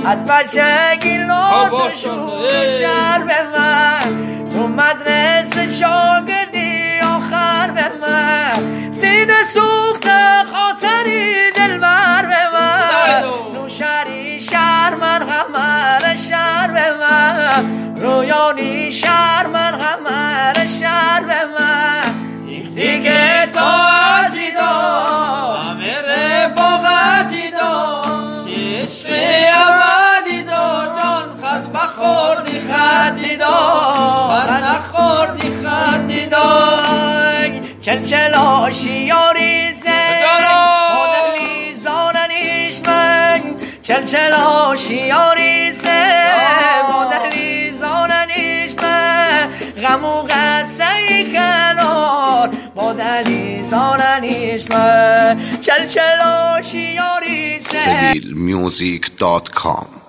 از بچگی لطفشون شر به من تو مدرسه شاگردی آخر به من سینه سوخت خاطری دلبر به من نوشری شهر من غمر شهر به من رویانی شهر من غمر شهر به من دیگه ساعتی دار همه رفاقتی دار عشق ابدی دار جان خط بخوردی خطی دار خط نخوردی خطی دار چلچلا شیاری زن مادلی زاننیش من چلچلا شیاری زن مادلی زاننیش من غمو قصه کنار مادلی زاننیش من چلچلا شیاری زن civilmusic.com